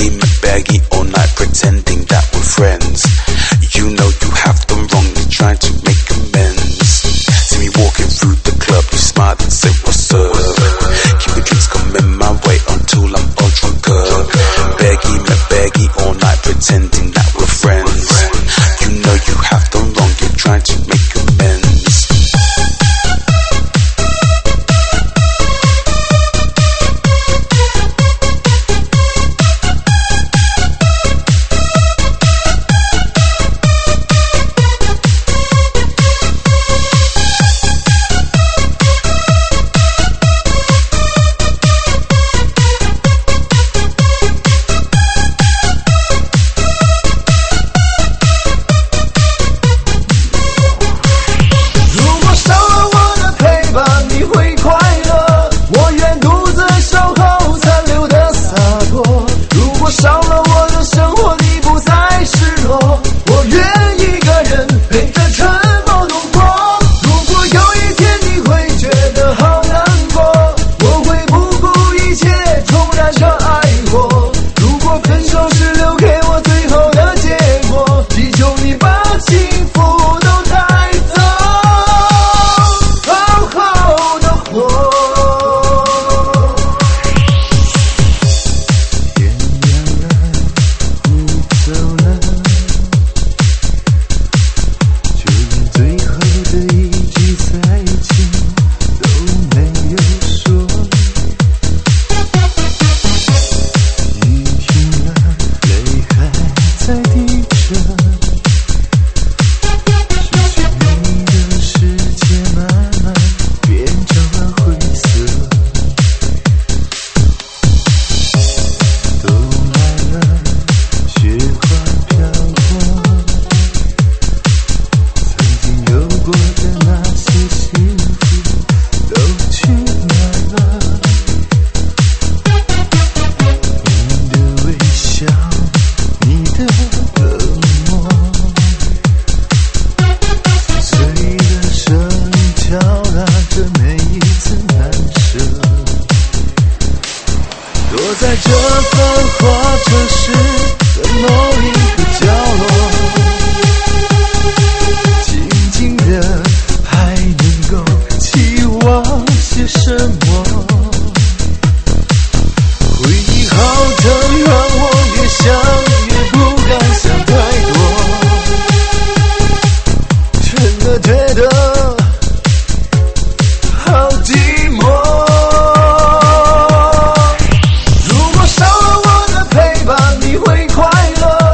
begging me begging all night, pretending that we're friends. You know you have done wrong, you're trying to make amends. See me walking through the club, you smile and say what's up. Keep the drinks coming my way until I'm all drunk up. Begging me begging all night, pretending that we're friends. You know you have done wrong, you're trying to make amends. 如果少了我的陪伴，你会快乐。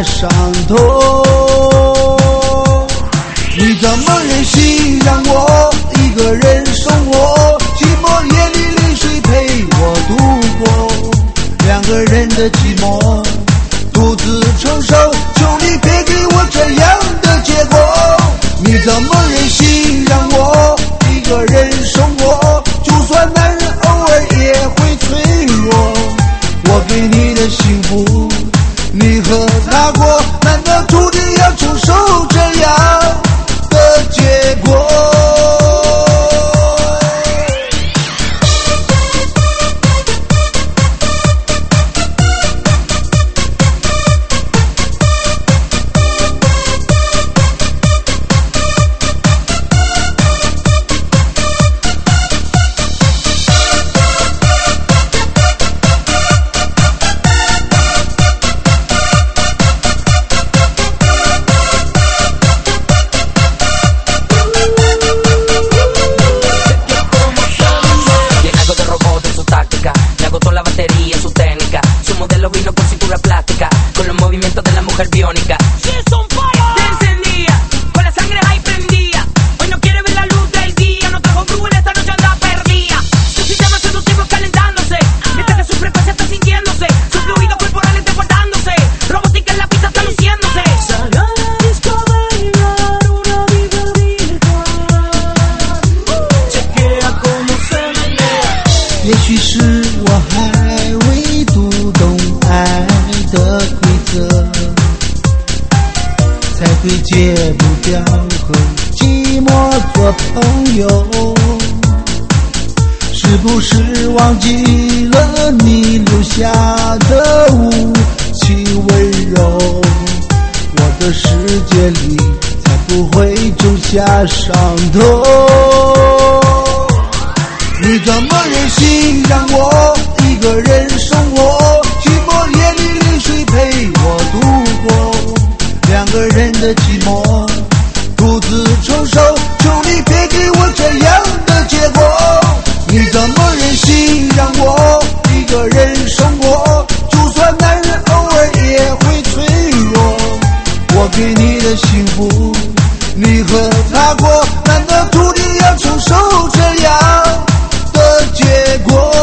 下伤痛。你怎么忍心让我一个人生活？寂寞夜里泪水陪我度过，两个人的寂寞独自承受，求你别给我这样的结果。你怎么忍心让我一个人生活？就算男人偶尔也会脆弱，我给你的幸福你和他过，难道注定要承受这样的结果？ Biónica. She's on fire. Te encendía, con la sangre ahí prendía. Hoy no quiere ver la luz del día. No trajo flujo en esta noche anda perdida. Su sistema seductivo calentándose, mientras que su frecuencia está sintiéndose. Su fluido corporal está guardándose. Robótica en la pista está luciéndose. Salga a la disco a bailar una diva virtual. Chequea cómo se menea. 也许是我还未读懂爱的规则，才会戒不掉和寂寞做朋友。是不是忘记了你留下的无情温柔？我的世界里才不会种下伤痛。你怎么忍心让我一个人生活？寂寞夜里泪水陪我度过，两个人的寂寞独自承受，求你别给我这样的结果。你怎么忍心让我一个人生活？就算男人偶尔也会脆弱，我给你的幸福你和他过，难道注定要承受这样的结果？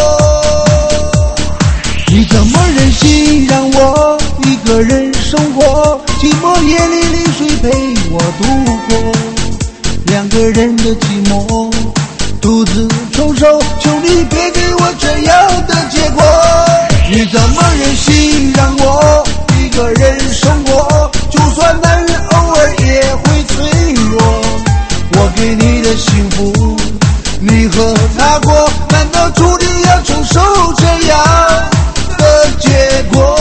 你怎么忍心让我一个人生活？寂寞夜里泪水陪我度过，两个人的寂寞独自承受，求你别给我这样的结果。你怎么忍心让我一个人生活？就算男人偶尔也会脆弱，我给你的幸福你和他过，难道注定要承受这样的结果？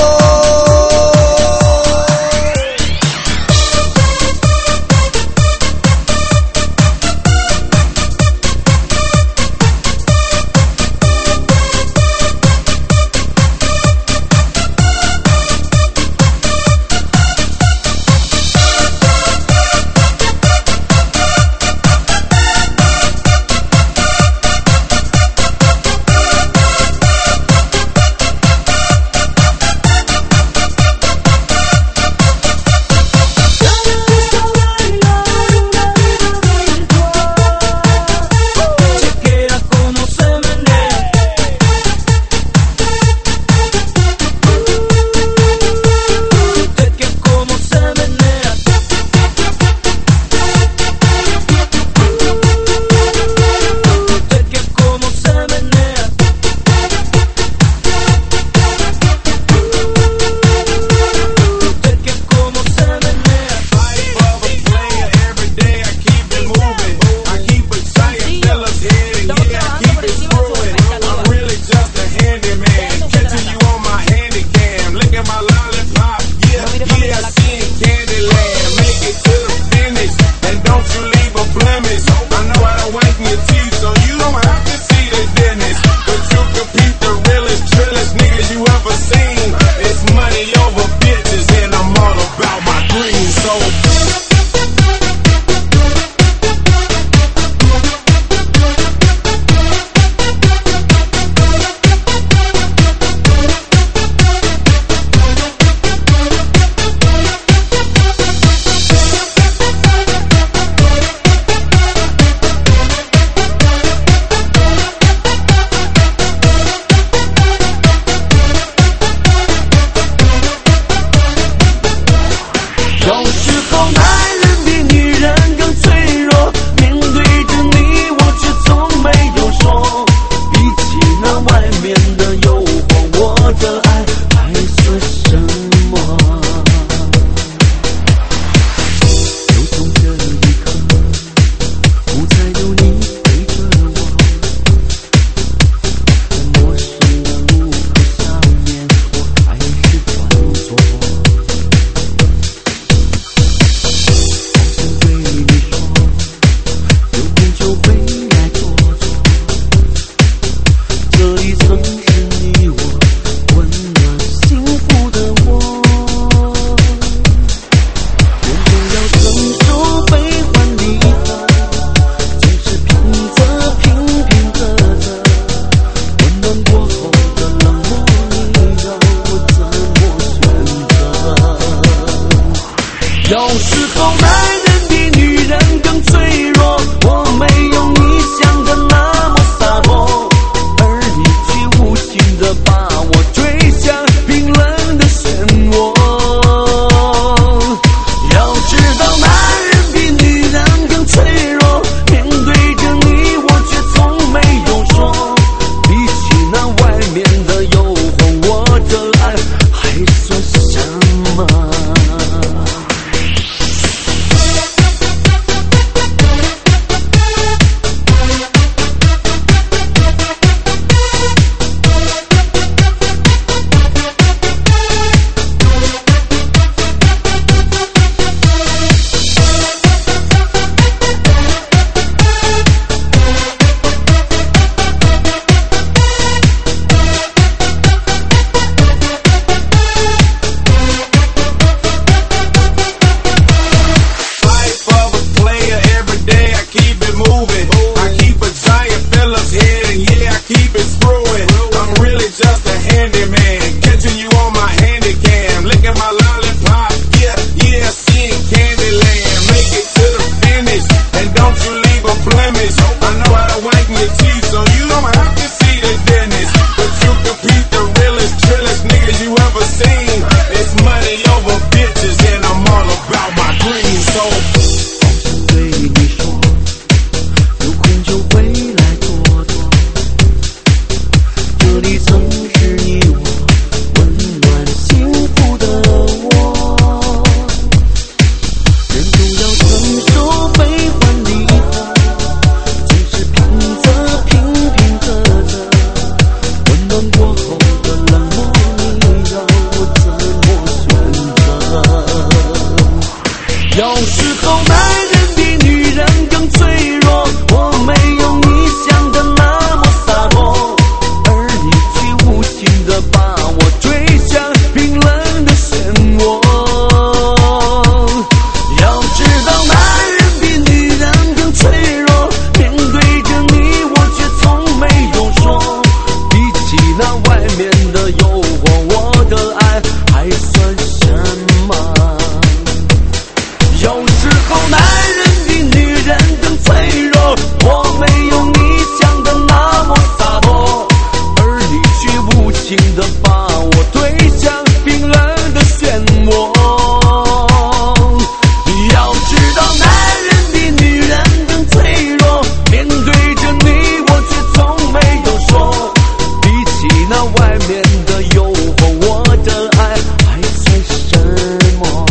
I know how to wipe your teeth, so you don't have to see the dentist. But you compete the realest, trillest niggas you ever seen. It's money over bitches, and I'm all about my green soul. 对你说，有空就回来坐坐，这里曾是你我温暖幸福的窝。人都要承受悲欢离合，总是平仄平平仄仄，温暖过后的冷漠，你让我怎么选择？有时候男人比女人更脆弱，我没有你想的那么洒脱，而你却无情地把我追向冰冷的漩涡。要知道男人比女人更脆弱，面对着你我却从没有说，比起那外面的诱惑，我的爱还算什么？有时候男人比女人更脆弱，我没有你想的那么洒脱，而你却无情地把我推向冰冷的漩涡。要知道男人比女人更脆弱，面对着你我却从没有说，比起那外面的诱惑，我的爱还算什么？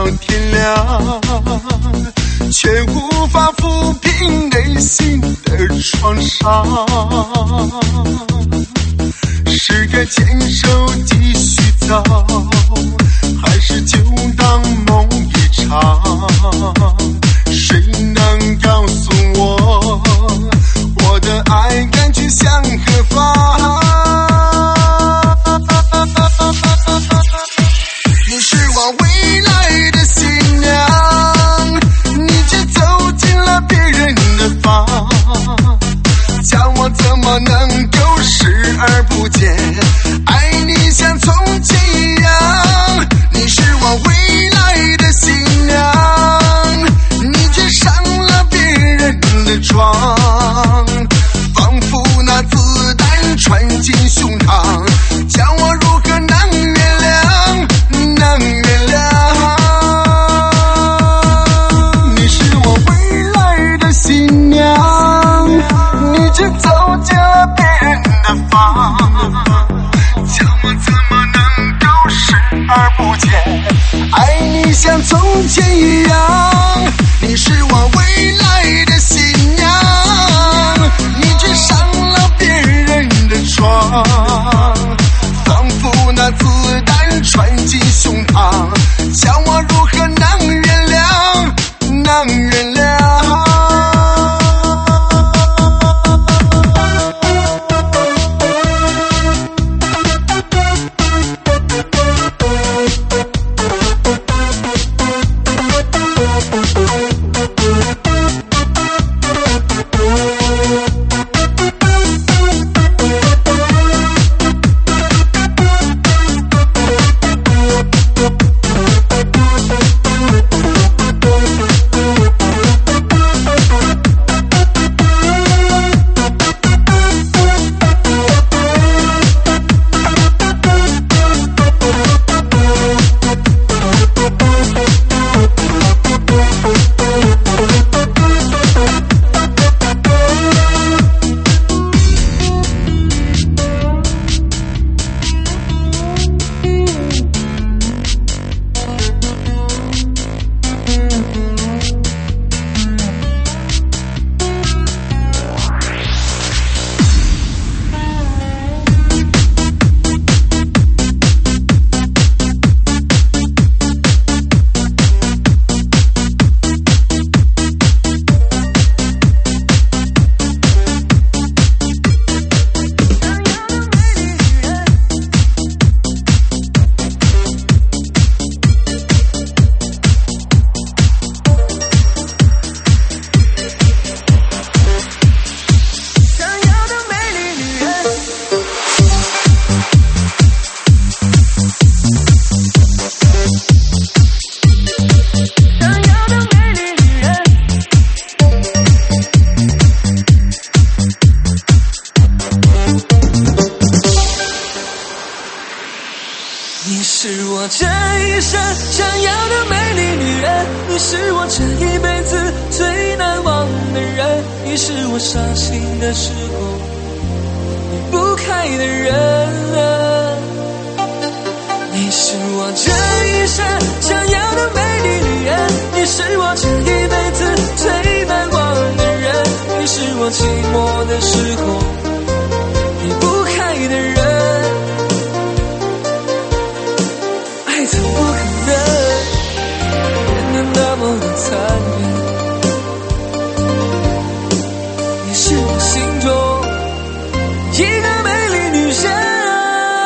天亮，却无法抚平内心的创伤。是该牵手继续走，还是就当梦一场？谁能告诉我，我的爱该去向何方？你是我未来的新娘，你却走进了别人的房，叫我怎么能够视而不见？爱你像从前一样，你是我未来的新娘，你却上了别人的床，仿佛那子弹穿进胸膛，叫我如何能原谅？能原谅？你是我未来的新娘，你却走进了别人的房，叫我怎么能够视而不见？爱你像从前一样，你是我未来的新娘，你却上了别人的床，仿佛那子弹穿进胸膛，叫我如何能原谅？能原谅？ 你是我这一生想要的美丽女人，你是我这一辈子最难忘的人，你是我伤心的时候离不开的人啊。你是我这一生想要的美丽女人，你是我这一辈子最难忘的人，你是我寂寞的时候离不开的人。爱怎么可能变得那么的残忍？你是我心中一个美丽女神。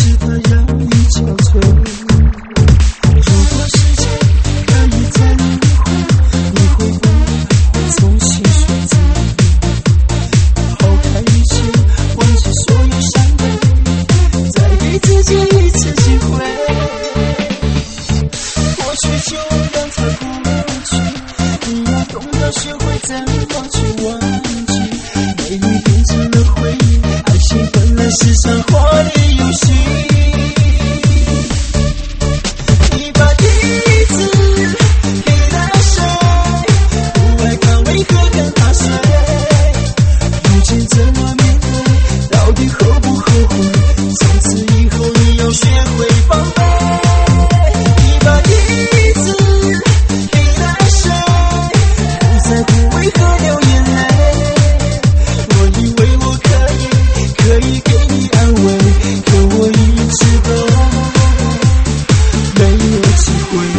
只怕让你憔悴。如果时间可以再轮回，你会不会重新选择？抛开一切，忘记所有伤悲，再给自己一次机会。过去就让它过去，你要懂得学会怎么去忘记。美丽变成了回忆，爱情本来是场华丽游戏。你把第一次给了谁？不爱他为何跟他睡？如今怎么面对？到底后不后悔？从此以后你要学会防备。你把第一次给了谁？不在乎为何流眼泪。我以为我可以给你安慰，可我一直都没有机会。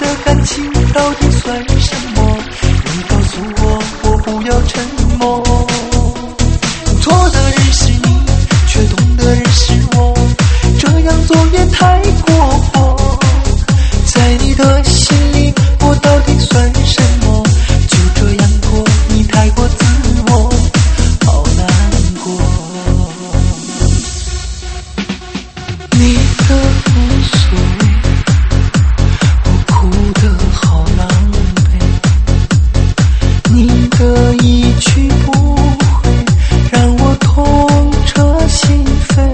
的感情到底算什么？你告诉我，我不要沉默。错的人是你，却懂的人是我，这样做也太过火。在你的心里，我到底算什么？就这样过，你太过自我，好难过。你的无所谓，我哭得好狼狈。你的一去不回，让我痛彻心扉。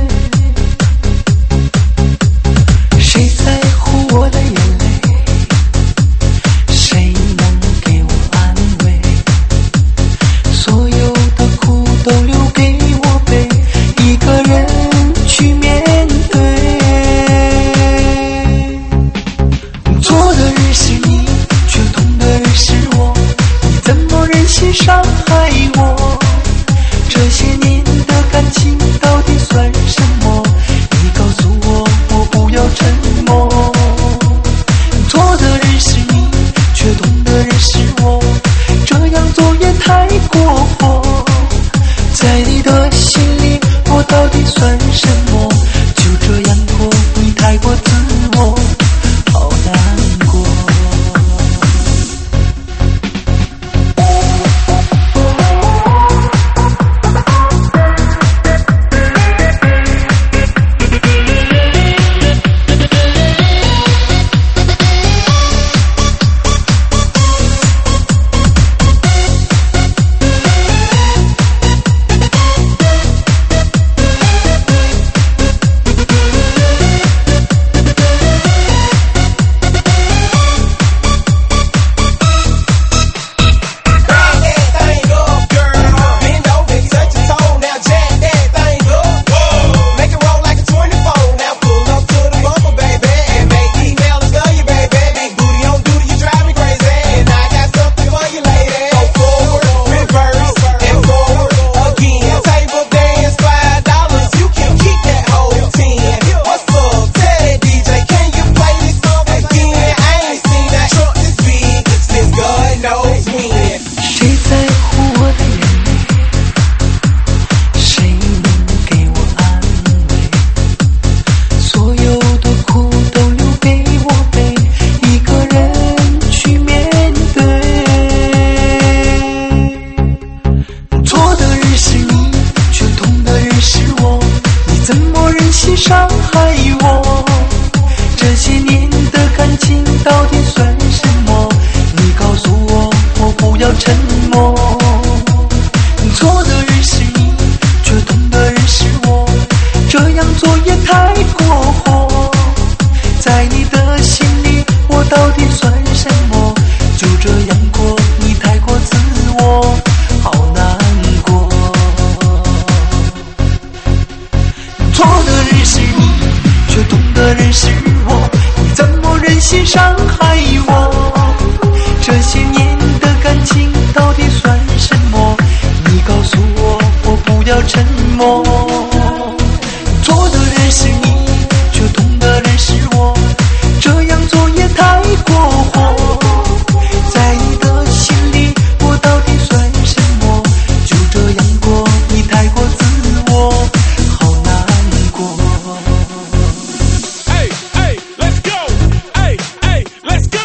谁在乎我的眼泪？谁能给我安慰？所有的苦都留给我背，一个人去面对。错的人是你，却懂的人是我，你怎么忍心伤害我？这些年的感情到底算什么？你告诉我，我不要沉默。错的人是你，却懂的人是我，这样做也太过火。在你的心里，我到底算什么？就这样过，你太过自我，好难过。伤害我，这些年的感情到底算什么？你告诉我，我不要沉默。错的人是你，却懂的人是我，这样做也太过火。在你的心里，我到底算什么？就这样过，你太过自我，好难过。错的人是你，却懂的人是我，你怎么忍心伤害我？这些年的感情到底算什么？你告诉我，我不要沉默。错的人是你，却懂的人是我，这样做也太过火。在你的心里，我到底算什么？就这样过，你太过自我，好难过。 Hey, hey, let's go. Hey, hey, let's go.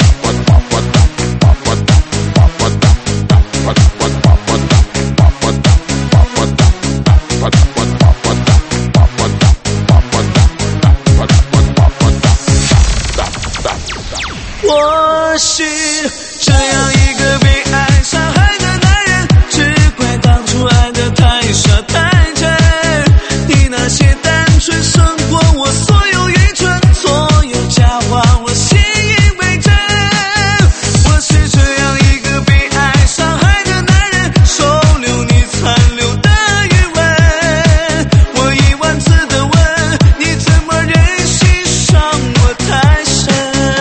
我是这样一个被爱伤害的男人，只怪当初爱得太傻太真。你那些单纯胜过我所有愚蠢，所有假话我信以为真。我是这样一个被爱伤害的男人，收留你残留的余温。我10000次的问，你怎么忍心伤我太深？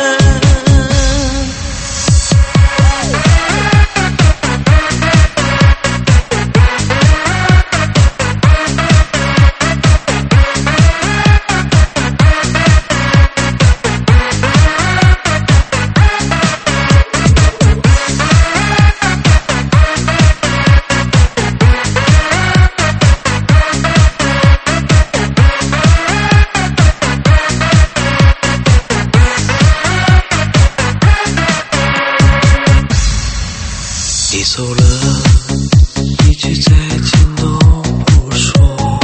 你走了，一句再见都不说。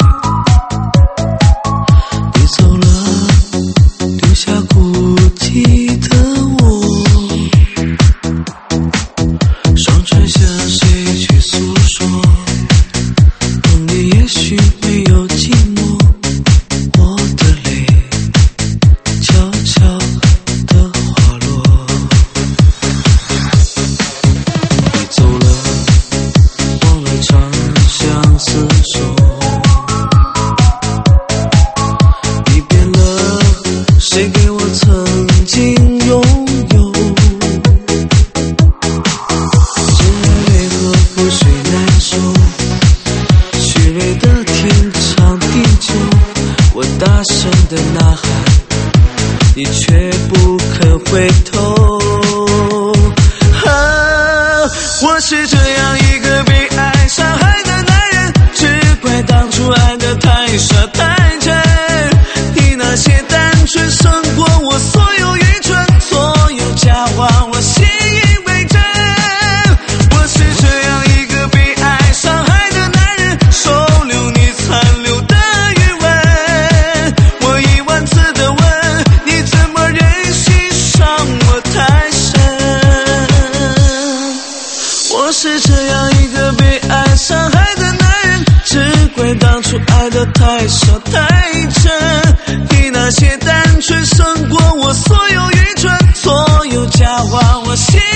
你走了，留下孤寂的我。双唇向谁去诉说？梦里也许没有寂寞，我的泪悄悄地滑落。走了，忘了长相厮守。你变了，谁给我曾经拥有？今夜为何覆水难收？虚伪的天长地久，我大声的呐喊，你却不肯回头。我是这样一个被爱伤害的男人，只怪当初爱得太傻太真。你那些单纯胜过我所有愚蠢，所有假话我信以为真。我是这样一个被爱伤害的男人，收留你残留的余温。我10000次的问，你怎么忍心伤我太深？我是这样一个被爱伤害的男人，只怪当初爱得太傻太真。你那些单纯胜过我所有愚蠢，所有假话我信